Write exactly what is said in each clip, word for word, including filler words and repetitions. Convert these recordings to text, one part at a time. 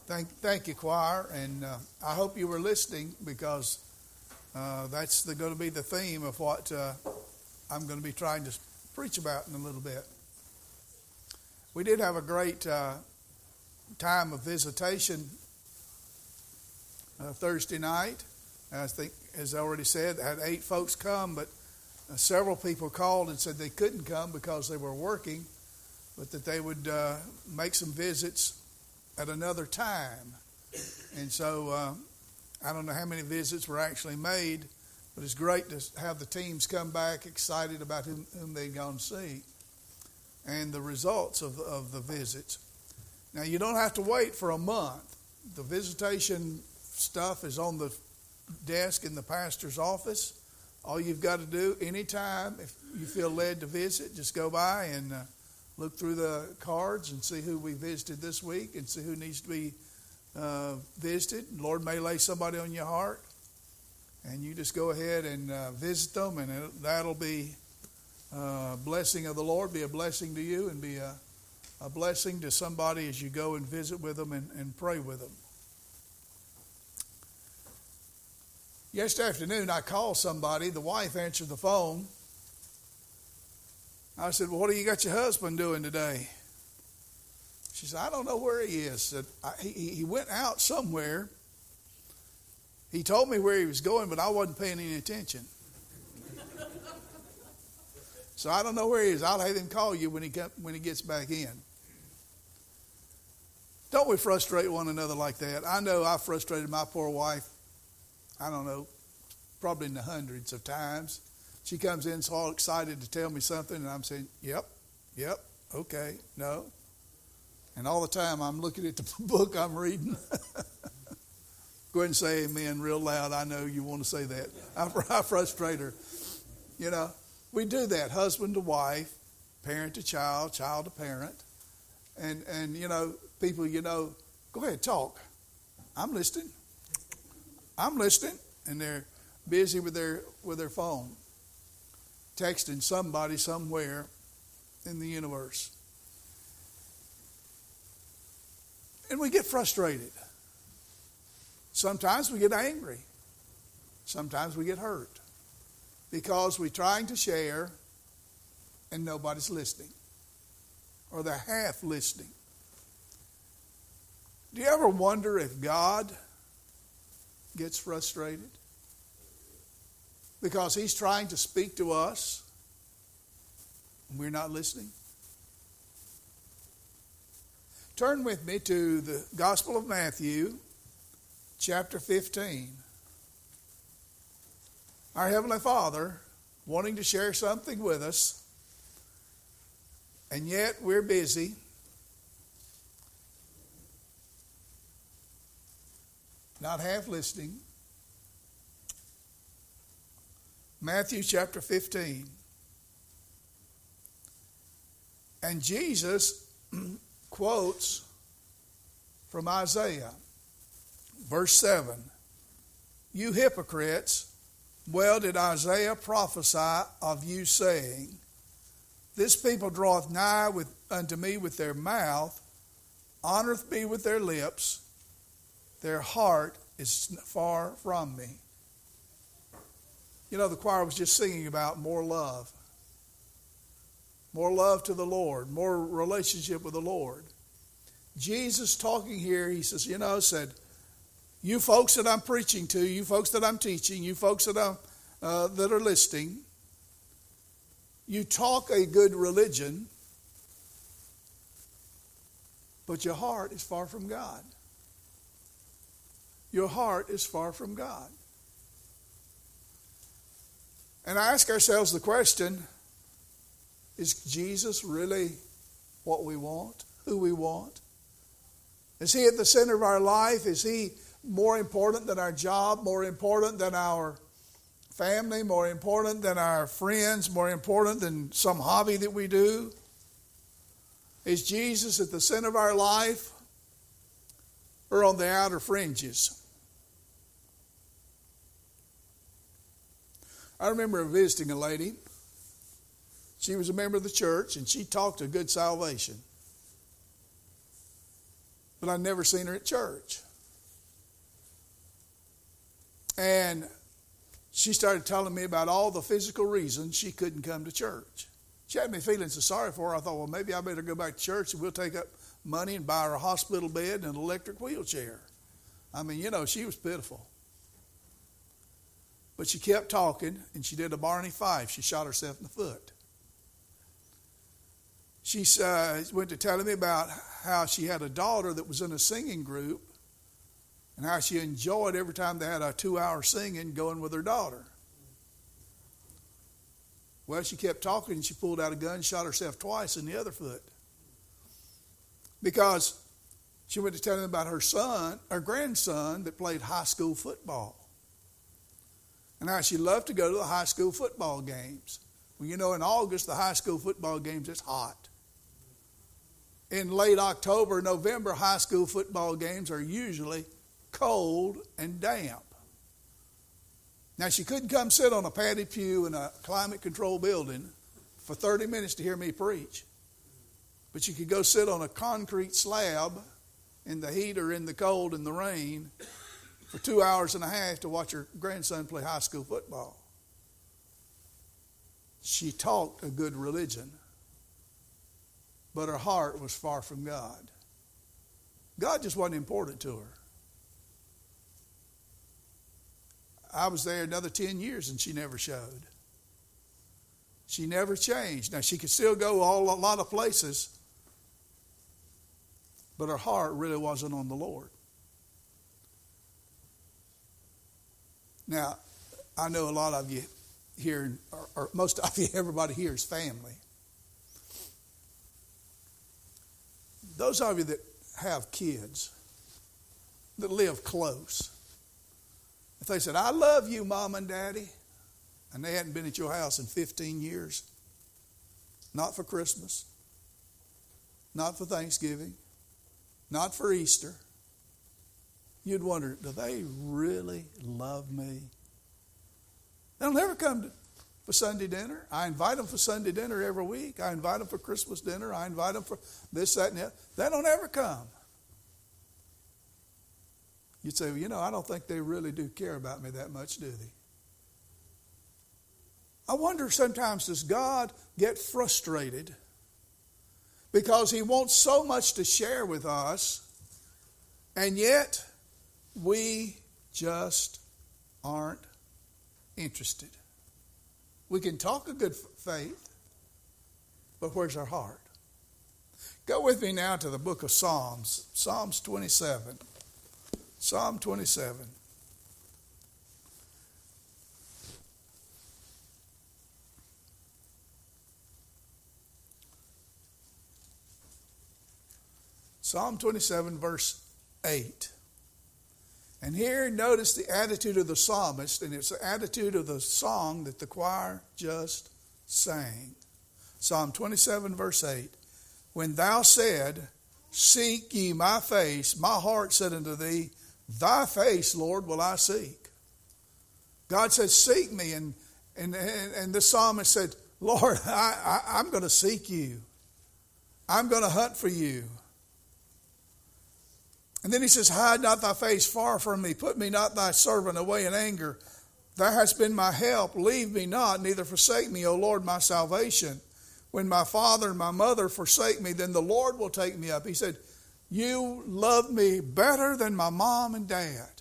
Thank, thank you, choir, and uh, I hope you were listening because uh, that's the, going to be the theme of what uh, I'm going to be trying to preach about in a little bit. We did have a great uh, time of visitation uh, Thursday night. I think, as I already said, I had eight folks come, but uh, several people called and said they couldn't come because they were working, but that they would uh, make some visits at another time. And so uh, I don't know how many visits were actually made, but it's great to have the teams come back excited about whom, whom they'd gone to see and the results of, of the visits. Now, you don't have to wait for a month. The visitation stuff is on the desk in the pastor's office. All you've got to do anytime, if you feel led to visit, just go by and uh, look through the cards and see who we visited this week and see who needs to be uh, visited. Lord may lay somebody on your heart, and you just go ahead and uh, visit them, and it, that'll be a blessing of the Lord, be a blessing to you, and be a, a blessing to somebody as you go and visit with them and, and pray with them. Yesterday afternoon, I called somebody. The wife answered the phone. I said, well, what do you got your husband doing today? She said, I don't know where he is. Said, I, he, he went out somewhere. He told me where he was going, but I wasn't paying any attention. So I don't know where he is. I'll have him call you when he come, when he gets back in. Don't we frustrate one another like that? I know I frustrated my poor wife, I don't know, probably in the hundreds of times. She comes in so all excited to tell me something, and I'm saying, yep, yep, okay, no. And all the time I'm looking at the book I'm reading. Go ahead and say amen real loud. I know you want to say that. I, I frustrate her. You know, we do that, husband to wife, parent to child, child to parent. And, and you know, people, you know, go ahead, talk. I'm listening. I'm listening. And they're busy with their with their phone, texting somebody somewhere in the universe. And we get frustrated. Sometimes we get angry. Sometimes we get hurt because we're trying to share and nobody's listening, or they're half listening. Do you ever wonder if God gets frustrated because he's trying to speak to us and we're not listening? Turn with me to the Gospel of Matthew, chapter fifteen. Our Heavenly Father wanting to share something with us, and yet we're busy. Not half listening. Matthew chapter fifteen. And Jesus quotes from Isaiah, verse seven. You hypocrites, well did Isaiah prophesy of you, saying, this people draweth nigh with, unto me with their mouth, honoreth me with their lips, their heart is far from me. You know, the choir was just singing about more love. More love to the Lord. More relationship with the Lord. Jesus talking here, he says, you know, said, you folks that I'm preaching to, you folks that I'm teaching, you folks that, I'm, uh, that are listening, you talk a good religion, but your heart is far from God. Your heart is far from God. And I ask ourselves the question, is Jesus really what we want, who we want? Is he at the center of our life? Is he more important than our job, more important than our family, more important than our friends, more important than some hobby that we do? Is Jesus at the center of our life or on the outer fringes? I remember visiting a lady. She was a member of the church, and she talked of good salvation. but I'd never seen her at church. And she started telling me about all the physical reasons she couldn't come to church. She had me feeling so sorry for her. I thought, well, maybe I better go back to church and we'll take up money and buy her a hospital bed and an electric wheelchair. I mean, you know, she was pitiful. But she kept talking, and she did a Barney Fife. She shot herself in the foot. She uh, went to telling me about how she had a daughter that was in a singing group and how she enjoyed every time they had a two-hour singing going with her daughter. Well, she kept talking, and she pulled out a gun and shot herself twice in the other foot. Because she went to tell him about her son, her grandson that played high school football. And how she loved to go to the high school football games. Well, you know, in August, the high school football games, it's hot. In late October, November, high school football games are usually cold and damp. Now, she couldn't come sit on a padded pew in a climate-controlled building for thirty minutes to hear me preach. But she could go sit on a concrete slab in the heat or in the cold and the rain for two hours and a half to watch her grandson play high school football. She talked a good religion, but her heart was far from God. God just wasn't important to her. I was there another ten years and she never showed. She never changed. Now, she could still go all, a lot of places, but her heart really wasn't on the Lord. Now, I know a lot of you here, or, or most of you, everybody here is family. Those of you that have kids, that live close, if they said, I love you, Mom and Daddy, and they hadn't been at your house in fifteen years, not for Christmas, not for Thanksgiving, not for Easter, you'd wonder, do they really love me? They'll never come to, for Sunday dinner. I invite them for Sunday dinner every week. I invite them for Christmas dinner. I invite them for this, that, and that. They don't ever come. You'd say, well, you know, I don't think they really do care about me that much, do they? I wonder sometimes, does God get frustrated because He wants so much to share with us, and yet we just aren't interested? We can talk a good faith, but where's our heart? Go with me now to the book of Psalms, Psalms twenty-seven. Psalm twenty-seven. Psalm twenty-seven, verse eight. And here, notice the attitude of the psalmist, and it's the attitude of the song that the choir just sang. Psalm twenty-seven, verse eight. When thou said, seek ye my face, my heart said unto thee, thy face, Lord, will I seek. God said, seek me. And and, and, and the psalmist said, Lord, I, I, I'm going to seek you. I'm going to hunt for you. And then he says, hide not thy face far from me. Put me not thy servant away in anger. Thou hast been my help. Leave me not, neither forsake me, O Lord, my salvation. When my father and my mother forsake me, then the Lord will take me up. He said, you love me better than my mom and dad.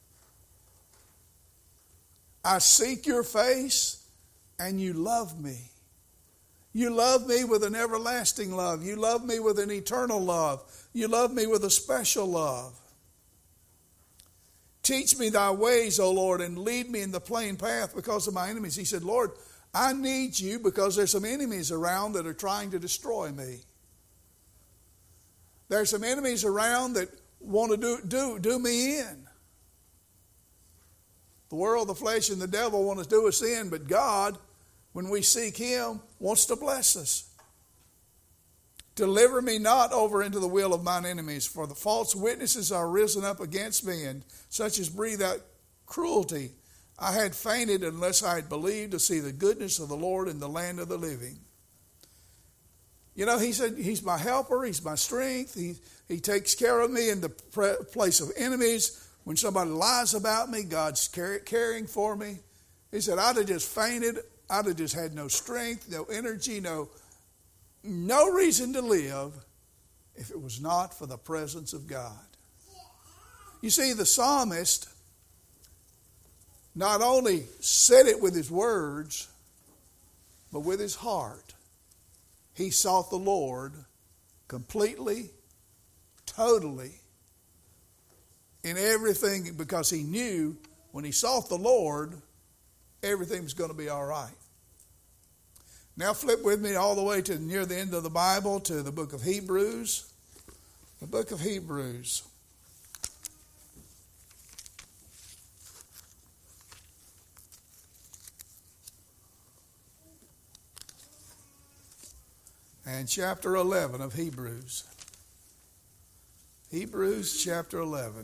I seek your face, and you love me. You love me with an everlasting love. You love me with an eternal love. You love me with a special love. Teach me thy ways, O Lord, and lead me in the plain path because of my enemies. He said, Lord, I need you because there's some enemies around that are trying to destroy me. There's some enemies around that want to do, do, do me in. The world, the flesh, and the devil want to do us in, but God, when we seek Him, wants to bless us. Deliver me not over into the will of mine enemies, for the false witnesses are risen up against me, and such as breathe out cruelty. I had fainted unless I had believed to see the goodness of the Lord in the land of the living. You know, he said, he's my helper, he's my strength, he, he takes care of me in the pre- place of enemies. When somebody lies about me, God's care- caring for me. He said, I'd have just fainted, I'd have just had no strength, no energy, no, no reason to live if it was not for the presence of God. You see, the psalmist not only said it with his words, but with his heart. He sought the Lord completely, totally, in everything, because he knew when he sought the Lord, everything was going to be all right. Now flip with me all the way to near the end of the Bible to the book of Hebrews. The book of Hebrews. And chapter eleven of Hebrews. Hebrews chapter eleven.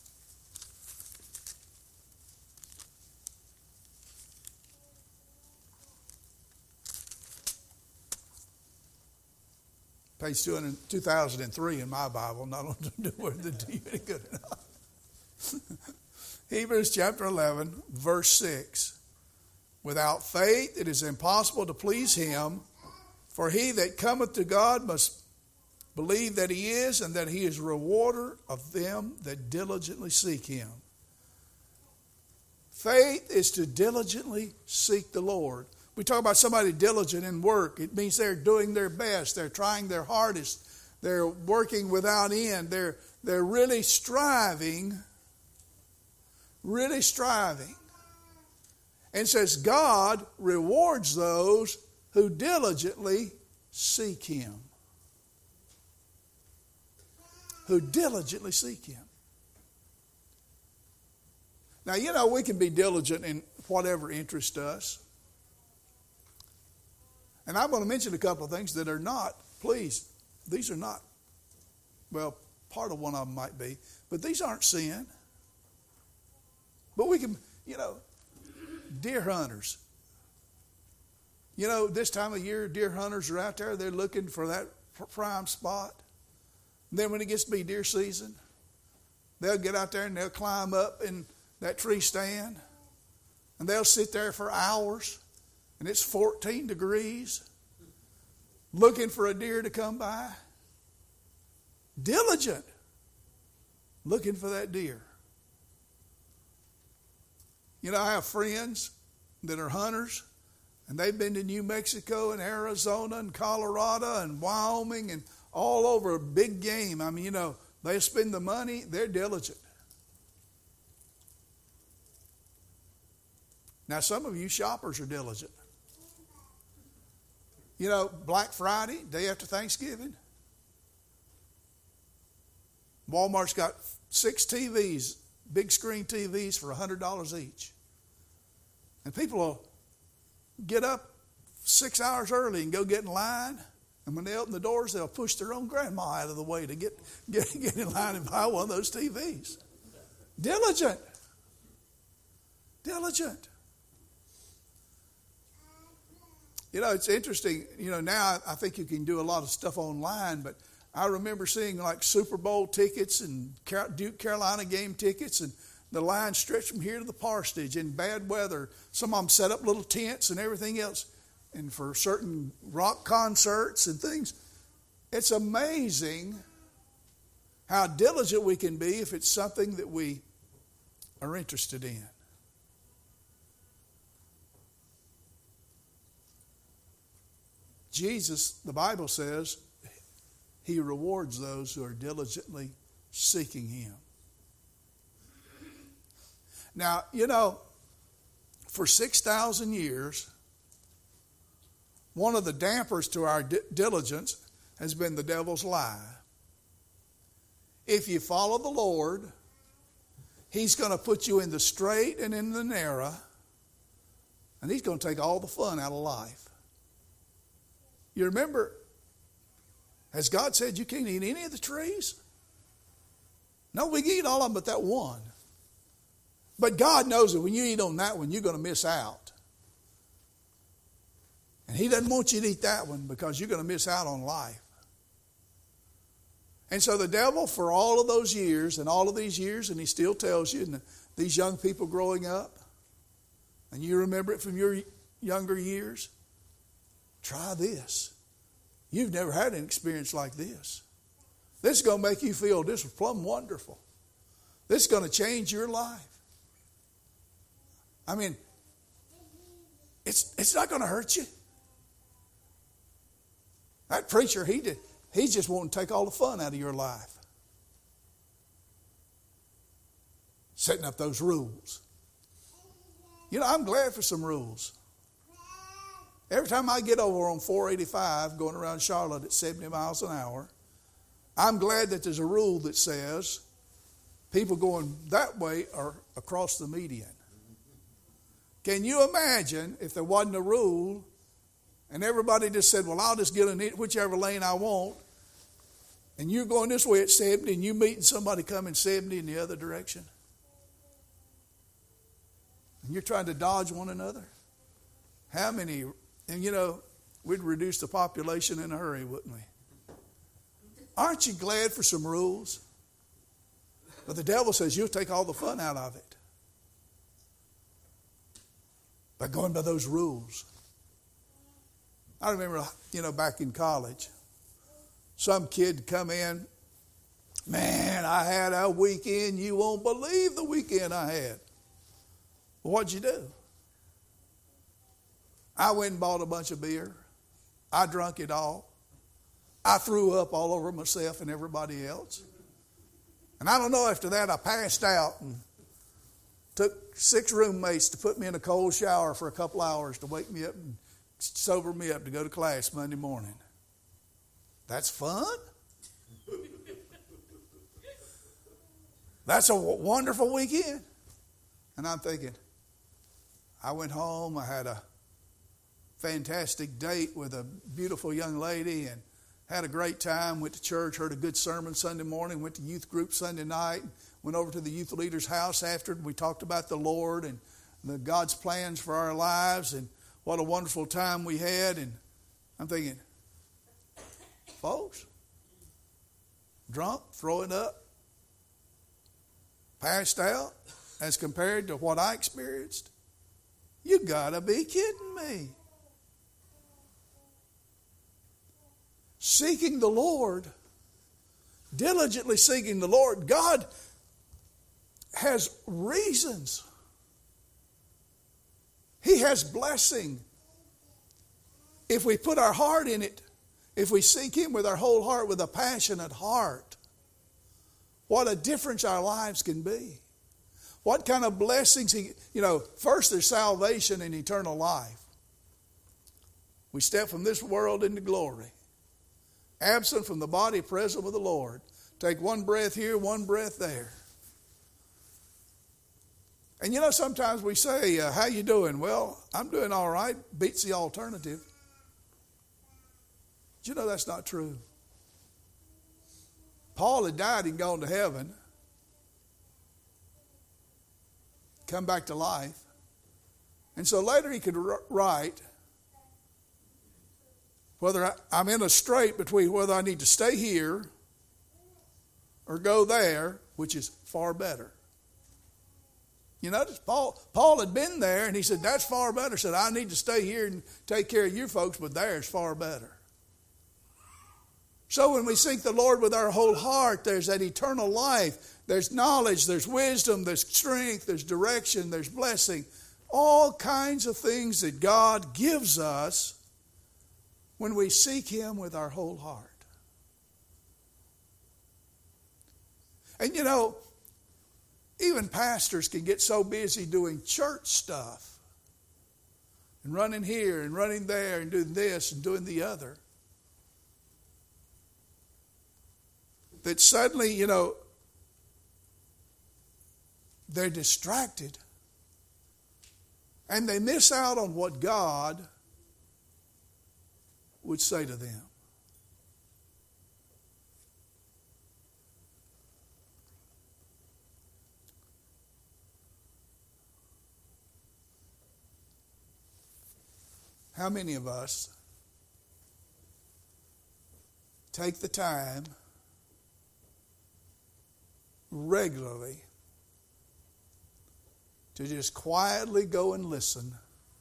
Page two thousand three in my Bible. Not on the word that do you any good enough. Hebrews chapter eleven, verse six. Without faith it is impossible to please him, for he that cometh to God must believe that he is, and that he is a rewarder of them that diligently seek him. Faith is to diligently seek the Lord. We talk about somebody diligent in work. It means they're doing their best. They're trying their hardest. They're working without end. They're, they're really striving, really striving. And it says God rewards those who diligently seek him. Who diligently seek him. Now, you know, we can be diligent in whatever interests us. And I'm going to mention a couple of things that are not, please, these are not, well, part of one of them might be, but these aren't sin. But we can, you know, deer hunters. You know, this time of year, deer hunters are out there, they're looking for that prime spot. And then when it gets to be deer season, they'll get out there and they'll climb up in that tree stand, and they'll sit there for hours. And it's fourteen degrees, looking for a deer to come by. Diligent, looking for that deer. You know, I have friends that are hunters, and they've been to New Mexico and Arizona and Colorado and Wyoming and all over big game. I mean, you know, they spend the money, they're diligent. Now, some of you shoppers are diligent. You know, Black Friday, day after Thanksgiving, Walmart's got six T Vs, big screen T Vs for one hundred dollars each. And people will get up six hours early and go get in line. And when they open the doors, they'll push their own grandma out of the way to get, get, get in line and buy one of those T Vs. Diligent. Diligent. You know, it's interesting. You know, now I think you can do a lot of stuff online, but I remember seeing like Super Bowl tickets and Duke Carolina game tickets, and the line stretched from here to the parsonage in bad weather. Some of them set up little tents and everything else, and for certain rock concerts and things. It's amazing how diligent we can be if it's something that we are interested in. Jesus, the Bible says, he rewards those who are diligently seeking him. Now, you know, for six thousand years, one of the dampers to our di- diligence has been the devil's lie. If you follow the Lord, he's going to put you in the straight and in the narrow, and he's going to take all the fun out of life. You remember, has God said you can't eat any of the trees? No, we can eat all of them but that one. But God knows that when you eat on that one, you're going to miss out. And he doesn't want you to eat that one because you're going to miss out on life. And so the devil, for all of those years and all of these years, and he still tells you, and these young people growing up, and you remember it from your younger years, try this. You've never had an experience like this. This is going to make you feel this was plumb wonderful. This is going to change your life. I mean, it's it's not going to hurt you. That preacher, he did, he's just wanting to take all the fun out of your life. Setting up those rules. You know, I'm glad for some rules. Every time I get over on four eighty-five going around Charlotte at seventy miles an hour, I'm glad that there's a rule that says people going that way are across the median. Can you imagine if there wasn't a rule and everybody just said, well, I'll just get in whichever lane I want, and you're going this way at seventy and you meeting somebody coming seventy in the other direction? And you're trying to dodge one another? How many? And you know, we'd reduce the population in a hurry, wouldn't we? Aren't you glad for some rules? But the devil says you'll take all the fun out of it by going by those rules. I remember, you know, back in college, some kid come in, man, I had a weekend, you won't believe the weekend I had. Well, what'd you do? I went and bought a bunch of beer. I drank it all. I threw up all over myself and everybody else. And I don't know, after that I passed out and took six roommates to put me in a cold shower for a couple hours to wake me up and sober me up to go to class Monday morning. That's fun? That's a wonderful weekend. And I'm thinking, I went home, I had a fantastic date with a beautiful young lady and had a great time, went to church, heard a good sermon Sunday morning, went to youth group Sunday night, went over to the youth leader's house after, and we talked about the Lord and the God's plans for our lives and what a wonderful time we had. And I'm thinking, folks, drunk, throwing up, passed out, as compared to what I experienced, you gotta be kidding me. Seeking the Lord, diligently seeking the Lord, God has reasons. He has blessing. If we put our heart in it, if we seek Him with our whole heart, with a passionate heart, what a difference our lives can be. What kind of blessings He, you know, first there's salvation and eternal life. We step from this world into glory. Absent from the body, present with the Lord. Take one breath here, one breath there. And you know, sometimes we say, uh, how you doing? Well, I'm doing all right. Beats the alternative. But you know that's not true. Paul had died and gone to heaven. Come back to life. And so later he could write, whether I, I'm in a strait between whether I need to stay here or go there, which is far better. You notice Paul, Paul had been there and he said, that's far better. He said, I need to stay here and take care of you folks, but there's far better. So when we seek the Lord with our whole heart, there's that eternal life. There's knowledge, there's wisdom, there's strength, there's direction, there's blessing. All kinds of things that God gives us when we seek Him with our whole heart. And you know, even pastors can get so busy doing church stuff and running here and running there and doing this and doing the other that suddenly, you know, they're distracted and they miss out on what God would say to them. How many of us take the time regularly to just quietly go and listen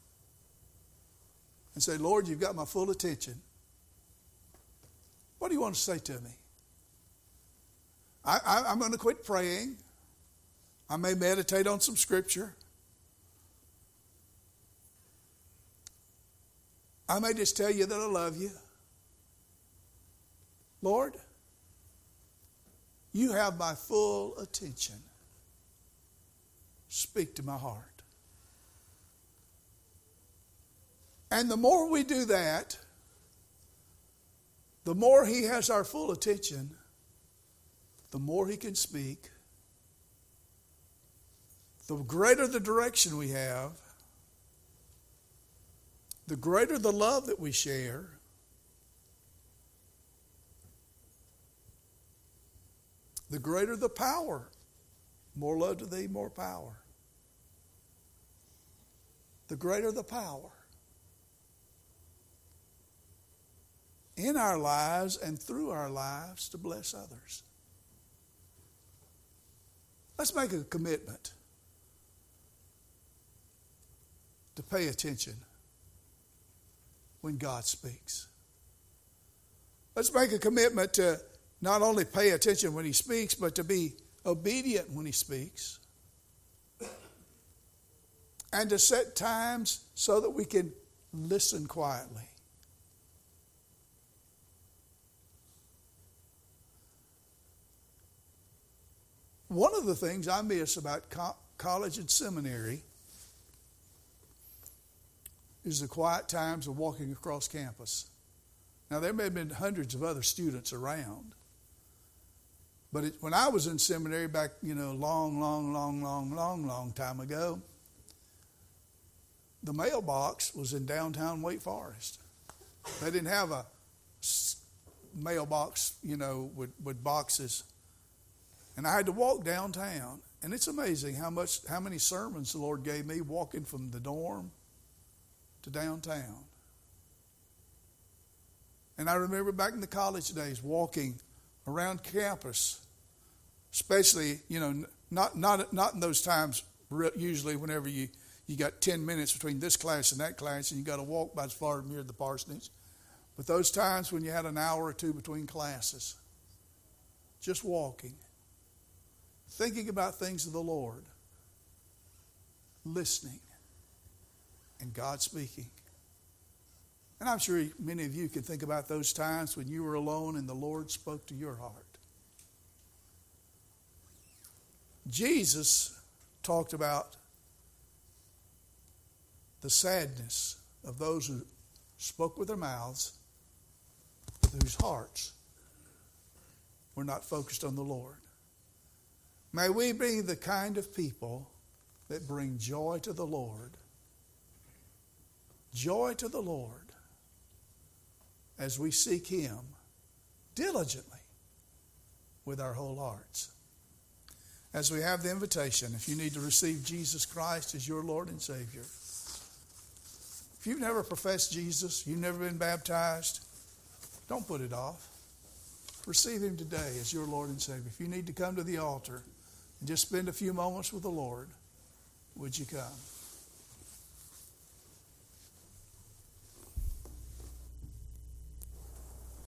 and say, Lord, you've got my full attention. What do you want to say to me? I, I, I'm going to quit praying. I may meditate on some scripture. I may just tell you that I love you. Lord, you have my full attention. Speak to my heart. And the more we do that, the more He has our full attention, the more He can speak, the greater the direction we have, the greater the love that we share, the greater the power. More love to thee, more power. The greater the power in our lives and through our lives to bless others. Let's make a commitment to pay attention when God speaks. Let's make a commitment to not only pay attention when He speaks, but to be obedient when He speaks. And to set times so that we can listen quietly. One of the things I miss about co- college and seminary is the quiet times of walking across campus. Now, there may have been hundreds of other students around. But it, when I was in seminary back, you know, long, long, long, long, long, long time ago, the mailbox was in downtown Wake Forest. They didn't have a mailbox, you know, with, with boxes. And I had to walk downtown. And it's amazing how much, how many sermons the Lord gave me walking from the dorm to downtown. And I remember back in the college days walking around campus, especially, you know, not not not in those times, usually whenever you, you got ten minutes between this class and that class and you got to walk by as far near the parsonage. But those times when you had an hour or two between classes, just walking, thinking about things of the Lord, listening, and God speaking. And I'm sure many of you can think about those times when you were alone and the Lord spoke to your heart. Jesus talked about the sadness of those who spoke with their mouths, whose hearts were not focused on the Lord. May we be the kind of people that bring joy to the Lord. Joy to the Lord as we seek Him diligently with our whole hearts. As we have the invitation, if you need to receive Jesus Christ as your Lord and Savior, if you've never professed Jesus, you've never been baptized, don't put it off. Receive Him today as your Lord and Savior. If you need to come to the altar and just spend a few moments with the Lord, would you come?